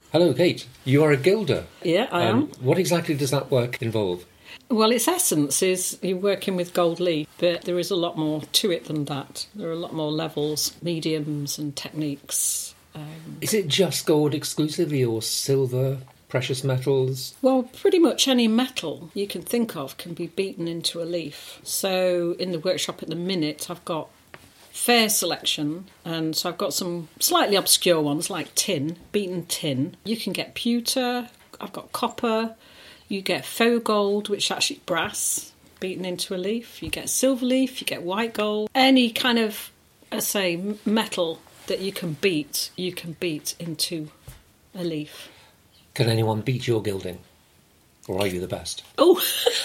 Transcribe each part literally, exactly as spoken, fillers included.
Hello, Kate. You are a gilder. Yeah, I Um, am. What exactly does that work involve? Well, its essence is you're working with gold leaf, but there is a lot more to it than that. There are a lot more levels, mediums and techniques. Um, Is it just gold exclusively or silver, precious metals? well, pretty much any metal you can think of can be beaten into a leaf. So in the workshop at the minute, I've got fair selection, and so I've got some slightly obscure ones like tin, beaten tin. You can get pewter, I've got copper, you get faux gold, which is actually brass, beaten into a leaf. You get silver leaf, you get white gold. Any kind of, I say, metal that you can beat, you can beat into a leaf. Can anyone beat your gilding? Or are you the best? Oh,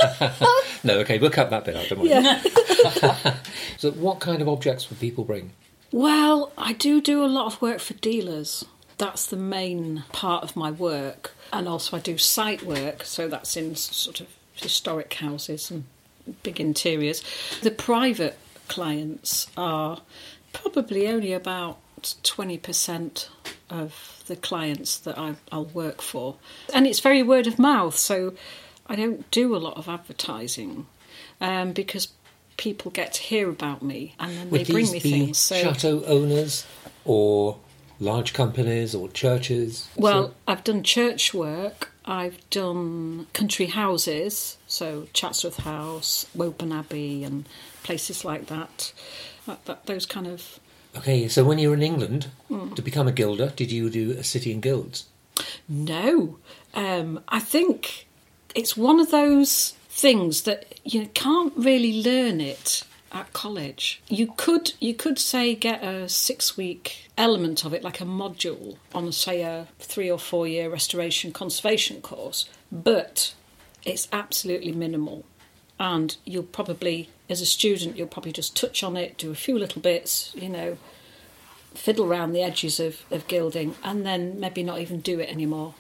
No, okay, we'll cut that bit out, don't worry. yeah. So what kind of objects would people bring? Well, I do do a lot of work for dealers. That's the main part of my work. And also I do site work, so that's in sort of historic houses and big interiors. The private clients are probably only about twenty percent of the clients that I, I'll work for. And it's very word of mouth, so I don't do a lot of advertising um, because people get to hear about me and then Would they bring these me be things. So, chateau owners or large companies or churches? well, So- I've done church work, I've done country houses, so Chatsworth House, Woburn Abbey and places like that. that, that those kind of... Okay, so when you were in England, Mm. to become a gilder, did you do a city and guilds? No, um, I think it's one of those things that you can't really learn it at college. You could, you could say, get a six-week element of it, like a module on, say, a three or four-year restoration conservation course, but it's absolutely minimal. And you'll probably, as a student, you'll probably just touch on it, do a few little bits, you know, fiddle around the edges of, of gilding, and then maybe not even do it anymore.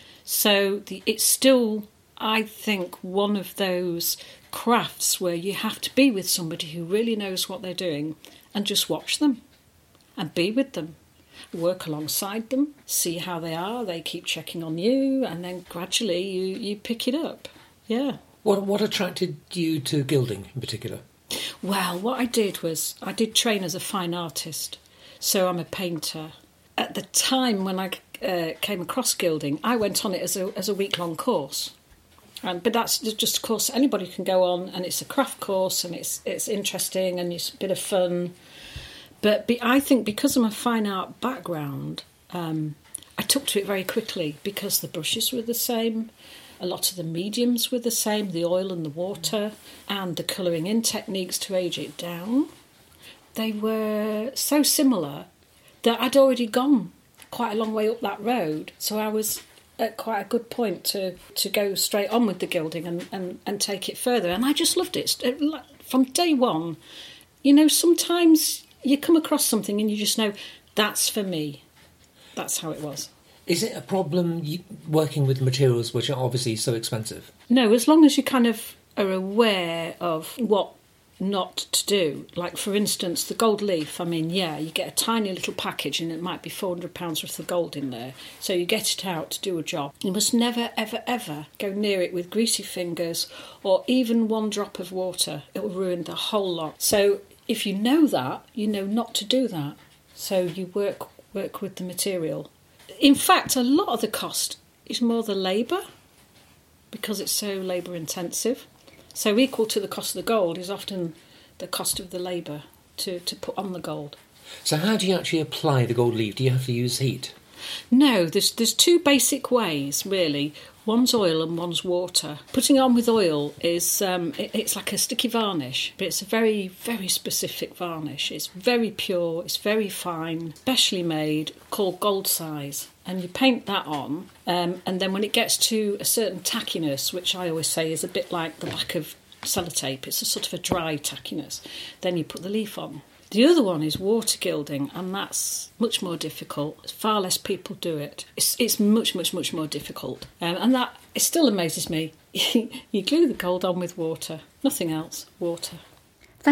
So the, it's still, I think, one of those crafts where you have to be with somebody who really knows what they're doing and just watch them and be with them, work alongside them, see how they are, they keep checking on you, and then gradually you, you pick it up. Yeah. What what attracted you to gilding in particular? Well, what I did was I did train as a fine artist, so I'm a painter. At the time when I uh, came across gilding, I went on it as a as a week-long course. Um, but that's just a course anybody can go on, and it's a craft course, and it's it's interesting, and it's a bit of fun. But be, I think because of my fine art background, um, I took to it very quickly because the brushes were the same. A lot of the mediums were the same, the oil and the water, and the colouring in techniques to age it down. They were so similar that I'd already gone quite a long way up that road, so I was at quite a good point to, to go straight on with the gilding and, and, and take it further. And I just loved it. From day one, you know, sometimes you come across something and you just know, that's for me. That's how it was. Is it a problem you, working with materials which are obviously so expensive? No, as long as you kind of are aware of what not to do. Like, for instance, the gold leaf, I mean, yeah, you get a tiny little package and it might be four hundred pounds worth of gold in there. So you get it out to do a job. You must never, ever, ever go near it with greasy fingers or even one drop of water. It will ruin the whole lot. So if you know that, you know not to do that. So you work work with the material. In fact, a lot of the cost is more the labour because it's so labour intensive. So equal to the cost of the gold is often the cost of the labour to, to put on the gold. So how do you actually apply the gold leaf? Do you have to use heat? No, there's there's two basic ways, really. One's oil and one's water. Putting on with oil is, um, it, it's like a sticky varnish, but it's a very, very specific varnish. It's very pure, it's very fine, specially made, called gold size. And you paint that on, um, and then when it gets to a certain tackiness, which I always say is a bit like the back of sellotape, it's a sort of a dry tackiness, then you put the leaf on. The other one is water gilding, and that's much more difficult. Far less people do it. It's, it's much, much, much more difficult. Um, and that, it still amazes me. You glue the gold on with water, nothing else, water.